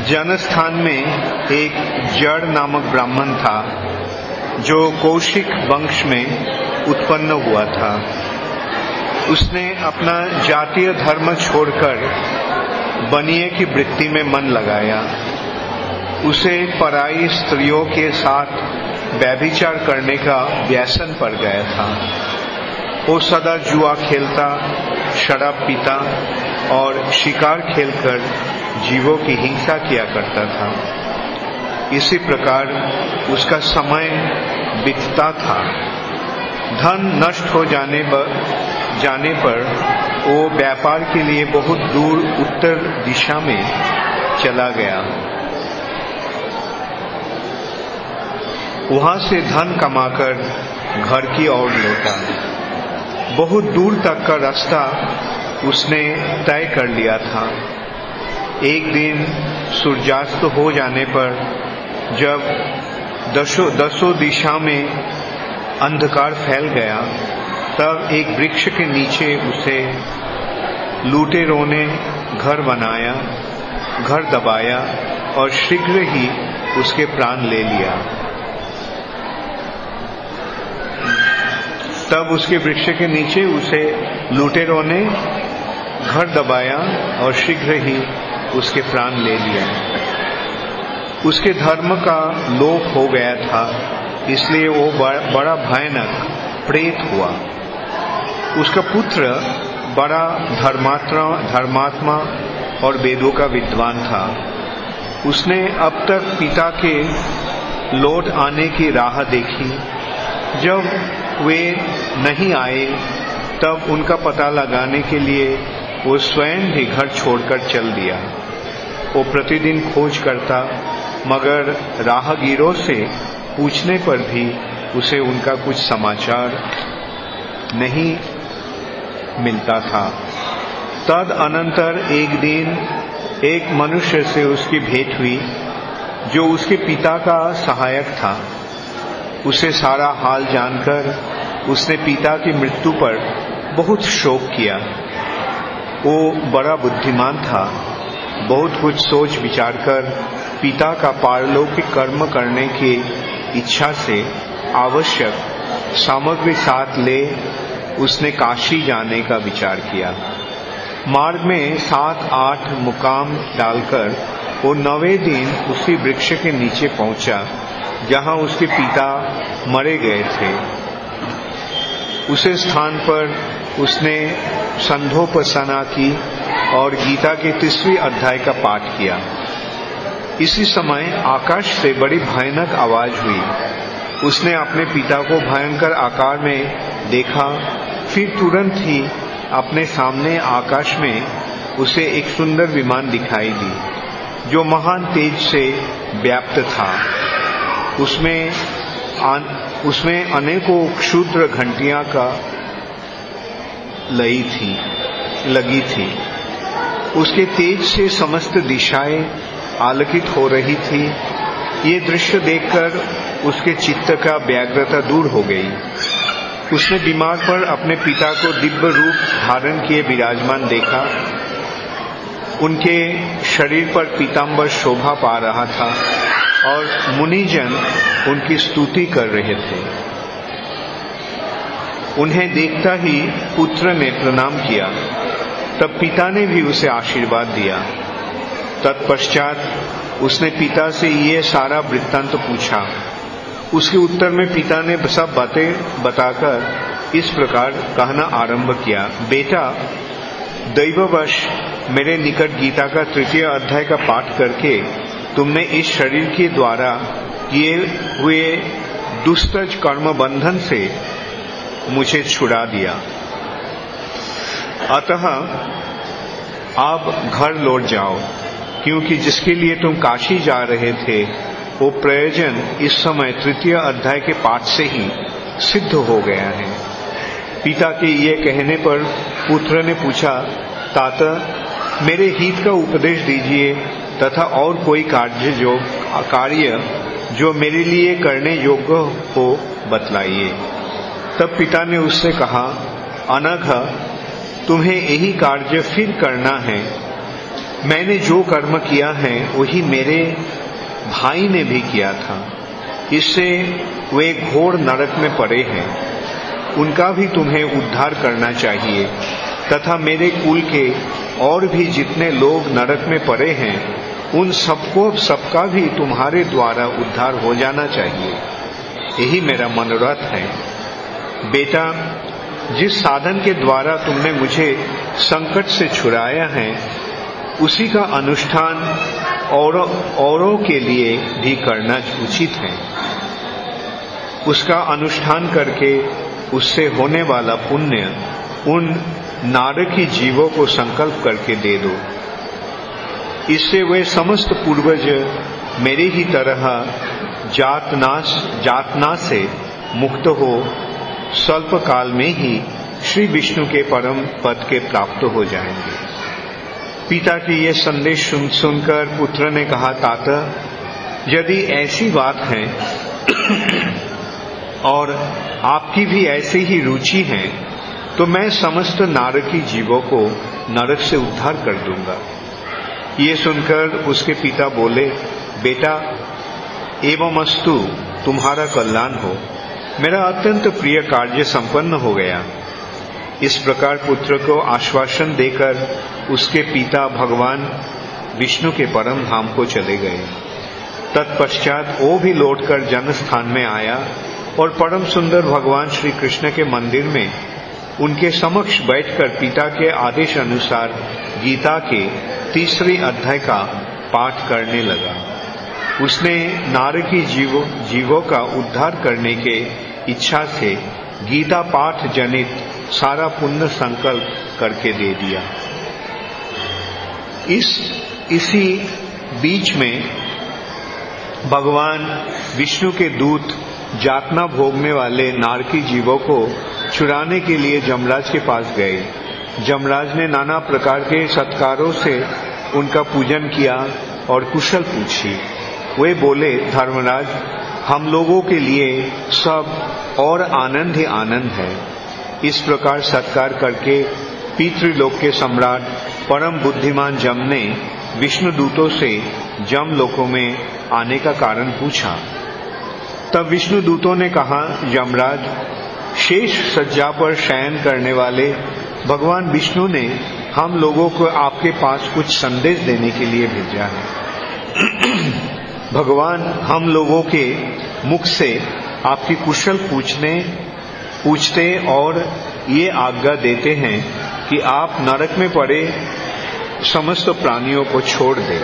जनस्थान में एक जड़ नामक ब्राह्मण था जो कौशिक वंश में उत्पन्न हुआ था। उसने अपना जातीय धर्म छोड़कर बनिए की वृत्ति में मन लगाया। उसे पराई स्त्रियों के साथ व्यभिचार करने का व्यसन पड़ गया था। वो सदा जुआ खेलता, शराब पीता और शिकार खेलकर जीवों की हिंसा किया करता था। इसी प्रकार उसका समय बीतता था। धन नष्ट हो जाने पर वो व्यापार के लिए बहुत दूर उत्तर दिशा में चला गया। वहां से धन कमाकर घर की ओर लौटा। बहुत दूर तक का रास्ता उसने तय कर लिया था। एक दिन सूर्यास्त हो जाने पर जब दसों दिशा में अंधकार फैल गया, तब एक वृक्ष के नीचे उसे लुटेरों ने घर बनाया, घर दबाया और शीघ्र ही उसके प्राण ले लिया। तब उसके वृक्ष के नीचे उसे लुटेरों ने घर दबाया और शीघ्र ही उसके प्राण ले लिया। उसके धर्म का लोप हो गया था, इसलिए वो बड़ा भयानक प्रेत हुआ। उसका पुत्र बड़ा धर्मात्मा और वेदों का विद्वान था। उसने अब तक पिता के लौट आने की राह देखी। जब वे नहीं आए तब उनका पता लगाने के लिए वो स्वयं भी घर छोड़कर चल दिया। वो प्रतिदिन खोज करता, मगर राहगीरों से पूछने पर भी उसे उनका कुछ समाचार नहीं मिलता था। तदनंतर एक दिन एक मनुष्य से उसकी भेंट हुई जो उसके पिता का सहायक था। उसे सारा हाल जानकर उसने पिता की मृत्यु पर बहुत शोक किया। वो बड़ा बुद्धिमान था। बहुत कुछ सोच विचार कर पिता का पारलौकिक कर्म करने की इच्छा से आवश्यक सामग्री साथ ले उसने काशी जाने का विचार किया। मार्ग में 7-8 मुकाम डालकर वो 9वें दिन उसी वृक्ष के नीचे पहुंचा जहां उसके पिता मरे गए थे। उसे स्थान पर उसने संध्योपासना की और गीता के 30वें अध्याय का पाठ किया। इसी समय आकाश से बड़ी भयानक आवाज हुई। उसने अपने पिता को भयंकर आकार में देखा। फिर तुरंत ही अपने सामने आकाश में उसे एक सुंदर विमान दिखाई दी जो महान तेज से व्याप्त था। उसमें अनेकों क्षुद्र घंटियां का लगी थी। उसके तेज से समस्त दिशाएं आलोकित हो रही थी। ये दृश्य देखकर उसके चित्त का व्यग्रता दूर हो गई। उसने दिमाग पर अपने पिता को दिव्य रूप धारण किए विराजमान देखा। उनके शरीर पर पीतांबर शोभा पा रहा था और मुनिजन उनकी स्तुति कर रहे थे। उन्हें देखता ही पुत्र ने प्रणाम किया। तब पिता ने भी उसे आशीर्वाद दिया। तत्पश्चात उसने पिता से ये सारा वृत्तांत पूछा। उसके उत्तर में पिता ने सब बातें बताकर इस प्रकार कहना आरंभ किया। बेटा, दैववश मेरे निकट गीता का 3 अध्याय का पाठ करके तुमने इस शरीर के द्वारा किए हुए दुष्ट कर्म बंधन से मुझे छुड़ा दिया। अतः अब घर लौट जाओ, क्योंकि जिसके लिए तुम काशी जा रहे थे वो प्रयोजन इस समय 3 अध्याय के पाठ से ही सिद्ध हो गया है। पिता के ये कहने पर पुत्र ने पूछा, ताता, मेरे हित का उपदेश दीजिए तथा और कोई कार्य जो मेरे लिए करने योग्य हो बतलाइए। तब पिता ने उससे कहा, अनघ, तुम्हें यही कार्य फिर करना है। मैंने जो कर्म किया है वही मेरे भाई ने भी किया था, इससे वे घोर नरक में पड़े हैं। उनका भी तुम्हें उद्धार करना चाहिए तथा मेरे कुल के और भी जितने लोग नरक में पड़े हैं उन सबका भी तुम्हारे द्वारा उद्धार हो जाना चाहिए। यही मेरा मनोरथ है। बेटा, जिस साधन के द्वारा तुमने मुझे संकट से छुड़ाया है उसी का अनुष्ठान औरों के लिए भी करना उचित है। उसका अनुष्ठान करके उससे होने वाला पुण्य उन नारकी जीवों को संकल्प करके दे दो। इससे वे समस्त पूर्वज मेरी ही तरह जातना से मुक्त हो स्वल्प काल में ही श्री विष्णु के परम पद के प्राप्त हो जाएंगे। पिता की ये संदेश सुनकर पुत्र ने कहा, ताता, यदि ऐसी बात है और आपकी भी ऐसी ही रुचि है तो मैं समस्त नारकी जीवों को नरक से उद्धार कर दूंगा। ये सुनकर उसके पिता बोले, बेटा, एवमस्तु, तुम्हारा कल्याण हो। मेरा अत्यंत प्रिय कार्य संपन्न हो गया। इस प्रकार पुत्र को आश्वासन देकर उसके पिता भगवान विष्णु के परम धाम को चले गए। तत्पश्चात वो भी लौटकर जन्मस्थान में आया और परम सुंदर भगवान श्री कृष्ण के मंदिर में उनके समक्ष बैठकर पिता के आदेश अनुसार गीता के 3रे अध्याय का पाठ करने लगा। उसने नारकी जीवों का उद्धार करने के इच्छा से गीता पाठ जनित सारा पुण्य संकल्प करके दे दिया। इसी बीच में भगवान विष्णु के दूत यातना भोगने वाले नारकी जीवों को छुड़ाने के लिए जमराज के पास गए। जमराज ने नाना प्रकार के सत्कारों से उनका पूजन किया और कुशल पूछी। वे बोले, धर्मराज, हम लोगों के लिए सब और आनंद ही आनंद है। इस प्रकार सत्कार करके पितृलोक के सम्राट परम बुद्धिमान जम ने विष्णु दूतों से जम लोकों में आने का कारण पूछा। तब विष्णु दूतों ने कहा, यमराज, शेष सज्जा पर शयन करने वाले भगवान विष्णु ने हम लोगों को आपके पास कुछ संदेश देने के लिए भेजा है। भगवान हम लोगों के मुख से आपकी कुशल पूछते और ये आज्ञा देते हैं कि आप नरक में पड़े समस्त प्राणियों को छोड़ दें।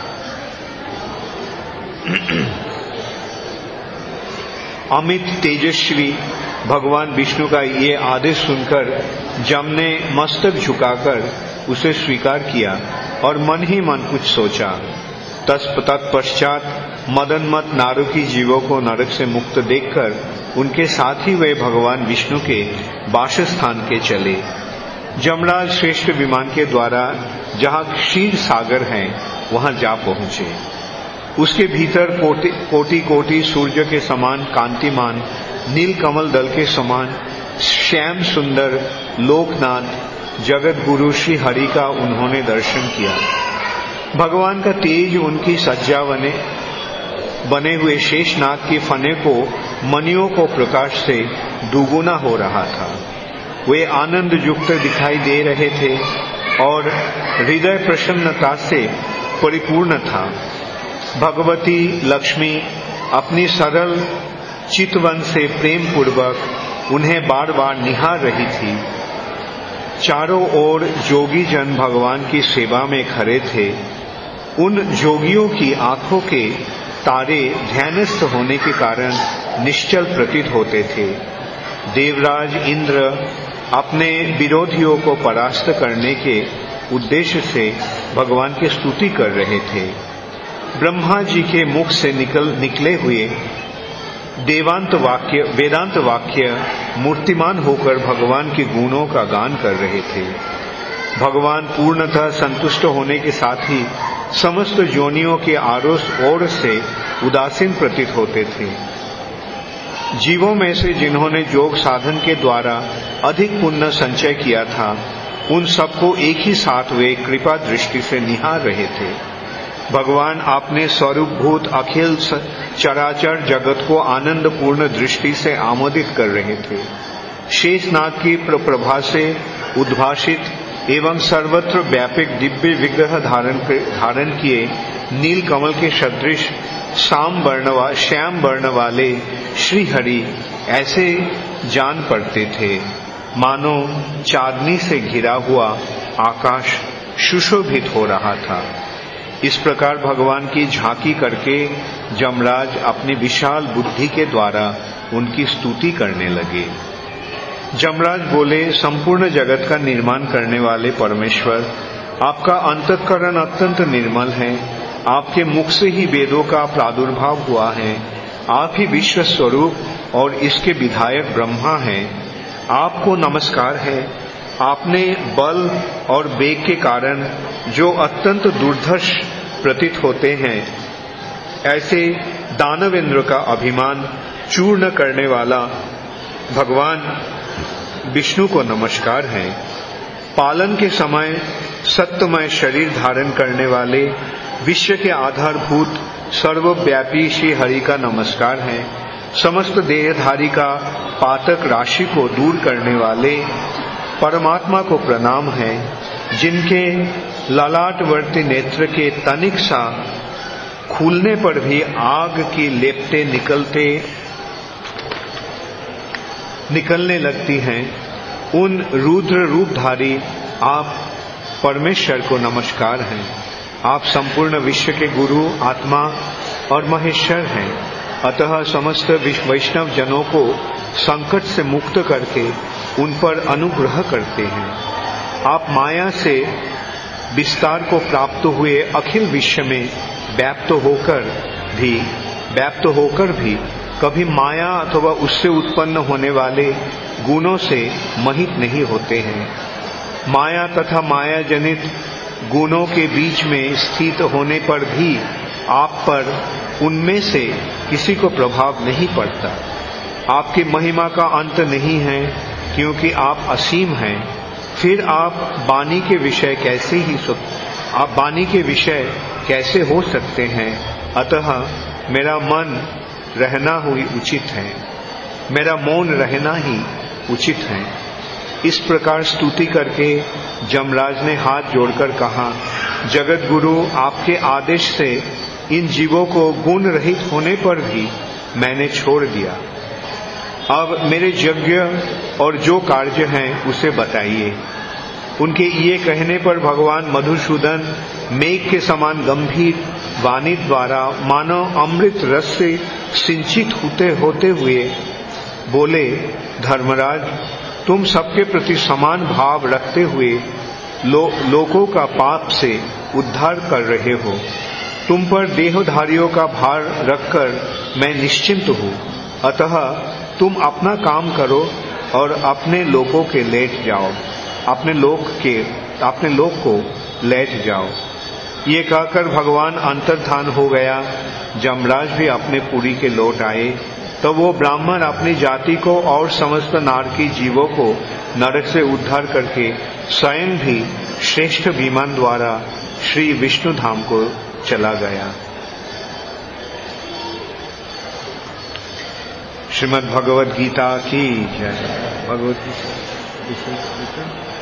अमित तेजस्वी भगवान विष्णु का ये आदेश सुनकर जम ने मस्तक झुकाकर उसे स्वीकार किया और मन ही मन कुछ सोचा। तत्पश्चात मदनमत नारकी जीवों को नरक से मुक्त देखकर उनके साथ ही वे भगवान विष्णु के वासस्थान के चले। जमराज श्रेष्ठ विमान के द्वारा जहाँ क्षीर सागर है वहां जा पहुंचे। उसके भीतर कोटि कोटि सूर्य के समान कांतिमान नील कमल दल के समान श्याम सुंदर लोकनाथ जगत गुरु श्री हरि का उन्होंने दर्शन किया। भगवान का तेज उनकी सज्जा बने हुए शेषनाग के फने को मणियों को प्रकाश से दुगुना हो रहा था। वे आनंद युक्त दिखाई दे रहे थे और हृदय प्रसन्नता से परिपूर्ण था। भगवती लक्ष्मी अपनी सरल चितवन से प्रेम पूर्वक उन्हें बार बार निहार रही थी। चारों ओर जोगी जन भगवान की सेवा में खड़े थे। उन जोगियों की आंखों के तारे ध्यानस्थ होने के कारण निश्चल प्रतीत होते थे। देवराज इंद्र अपने विरोधियों को परास्त करने के उद्देश्य से भगवान की स्तुति कर रहे थे। ब्रह्मा जी के मुख से निकले हुए वेदांत वाक्य मूर्तिमान होकर भगवान के गुणों का गान कर रहे थे। भगवान पूर्णतः संतुष्ट होने के साथ ही समस्त योनियों के आरोस ओर से उदासीन प्रतीत होते थे। जीवों में से जिन्होंने योग साधन के द्वारा अधिक पुण्य संचय किया था उन सबको एक ही साथ वे कृपा दृष्टि से निहार रहे थे। भगवान अपने स्वरूपभूत अखिल चराचर जगत को आनंद पूर्ण दृष्टि से आमोदित कर रहे थे। शेषनाग की प्रभा से उद्भाषित एवं सर्वत्र व्यापक दिव्य विग्रह धारण किए नील कमल के सदृश श्याम वर्ण वाले श्री हरि ऐसे जान पड़ते थे मानो चांदनी से घिरा हुआ आकाश सुशोभित हो रहा था। इस प्रकार भगवान की झांकी करके जमराज अपनी विशाल बुद्धि के द्वारा उनकी स्तुति करने लगे। जमराज बोले, संपूर्ण जगत का निर्माण करने वाले परमेश्वर, आपका अंतःकरण अत्यंत निर्मल है। आपके मुख से ही वेदों का प्रादुर्भाव हुआ है। आप ही विश्व स्वरूप और इसके विधायक ब्रह्मा हैं। आपको नमस्कार है। आपने बल और वेग के कारण जो अत्यंत दुर्धर्ष प्रतीत होते हैं, ऐसे दानवेंद्र का अभिमान चूर्ण करने वाला भगवान विष्णु को नमस्कार है। पालन के समय सत्यमय शरीर धारण करने वाले विश्व के आधारभूत सर्वव्यापी श्री हरि का नमस्कार है। समस्त देहधारी का पातक राशि को दूर करने वाले परमात्मा को प्रणाम है, जिनके ललाटवर्ती नेत्र के तनिक सा खुलने पर भी आग की लेपटे निकलने लगती हैं। उन रुद्र रूपधारी आप परमेश्वर को नमस्कार हैं। आप संपूर्ण विश्व के गुरु, आत्मा और महेश्वर हैं। अतः समस्त वैष्णव जनों को संकट से मुक्त करके उन पर अनुग्रह करते हैं। आप माया से विस्तार को प्राप्त हुए अखिल विश्व में व्याप्त होकर भी कभी माया अथवा उससे उत्पन्न होने वाले गुणों से मोहित नहीं होते हैं। माया तथा माया जनित गुणों के बीच में स्थित होने पर भी आप पर उनमें से किसी को प्रभाव नहीं पड़ता। आपकी महिमा का अंत नहीं है, क्योंकि आप असीम हैं। फिर आप वाणी के विषय कैसे हो सकते हैं? अतः मेरा मन रहना ही उचित है, मेरा मौन रहना ही उचित है। इस प्रकार स्तुति करके जमराज ने हाथ जोड़कर कहा, जगत गुरु, आपके आदेश से इन जीवों को गुण रहित होने पर भी मैंने छोड़ दिया। अब मेरे यज्ञ और जो कार्य हैं उसे बताइए। उनके ये कहने पर भगवान मधुसूदन मेघ के समान गंभीर वाणी द्वारा मानो अमृत रस से सिंचित होते हुए बोले, धर्मराज, तुम सबके प्रति समान भाव रखते हुए लोगों का पाप से उद्धार कर रहे हो। तुम पर देहधारियों का भार रखकर मैं निश्चिंत हूँ। अतः तुम अपना काम करो और अपने लोगों के लेट जाओ, अपने लोग को लेट जाओ। ये कहकर भगवान अंतर्धान हो गया। जमराज भी अपने पुरी के लौट आए। तो वो ब्राह्मण अपनी जाति को और समस्त नारकी जीवों को नरक से उद्धार करके स्वयं भी श्रेष्ठ विमान द्वारा श्री विष्णु धाम को चला गया। श्रीमद् भगवद गीता की जय। भगवत गीता